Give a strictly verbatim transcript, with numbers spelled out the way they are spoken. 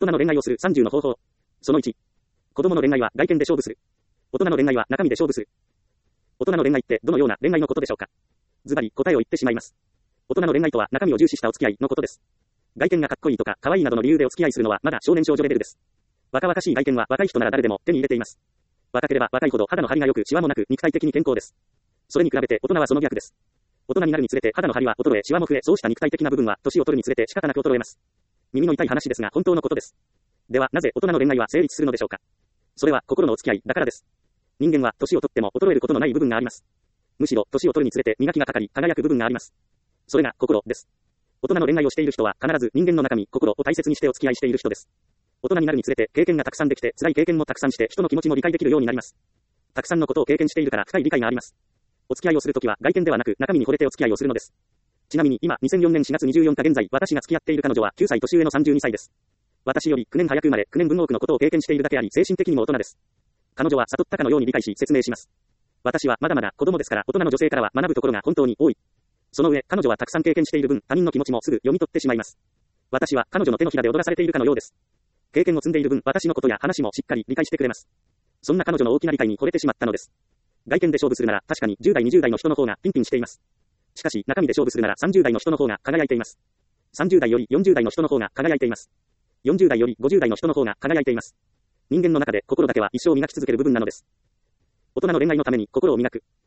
人の恋愛をするさんじゅうの方法。そのいち。子供の恋愛は外見で勝負する。大人の恋愛は中身で勝負する。大人の恋愛ってどのような恋愛のことでしょうか。ズバリ答えを言ってしまいます。大人の恋愛とは中身を重視したお付き合いのことです。外見がかっこいいとか可愛いなどの理由でお付き合いするのはまだ少年少女レベルです。若々しい外見は若い人なら誰でも手に入れています。若ければ若いほど肌の張りが良くシワもなく肉体的に健康です。それに比べて大人はその逆です。大人になるにつれて肌の張りは衰えシワも増え、そうした肉体的な部分は年を取るにつれて仕方なく衰えます。耳の痛い話ですが本当のことです。ではなぜ大人の恋愛は成立するのでしょうか。それは心のお付き合いだからです。人間は年を取っても衰えることのない部分があります。むしろ年を取るにつれて磨きがかかり輝く部分があります。それが心です。大人の恋愛をしている人は必ず人間の中身、心を大切にしてお付き合いしている人です。大人になるにつれて経験がたくさんできて辛い経験もたくさんして人の気持ちも理解できるようになります。たくさんのことを経験しているから深い理解があります。お付き合いをするときは外見ではなく中身に惚れてお付き合いをするのです。ちなみに今にせんよねんしがつにじゅうよっか現在私が付き合っている彼女はきゅうさい年上のさんじゅうにさいです。私よりきゅうねん早く生まれきゅうねんぶん多くのことを経験しているだけあり精神的にも大人です。彼女は悟ったかのように理解し説明します。私はまだまだ子供ですから大人の女性からは学ぶところが本当に多い。その上彼女はたくさん経験している分他人の気持ちもすぐ読み取ってしまいます。私は彼女の手のひらで踊らされているかのようです。経験を積んでいる分私のことや話もしっかり理解してくれます。そんな彼女の大きな理解に惚れてしまったのです。外見で勝負するなら確かにじゅうだいにじゅうだいの人の方がピンピンしています。しかし中身で勝負するならさんじゅうだいの人の方が輝いています。さんじゅうだいよりよんじゅうだいの人の方が輝いています。よんじゅうだいよりごじゅうだいの人の方が輝いています。人間の中で心だけは一生磨き続ける部分なのです。大人の恋愛のために心を磨く。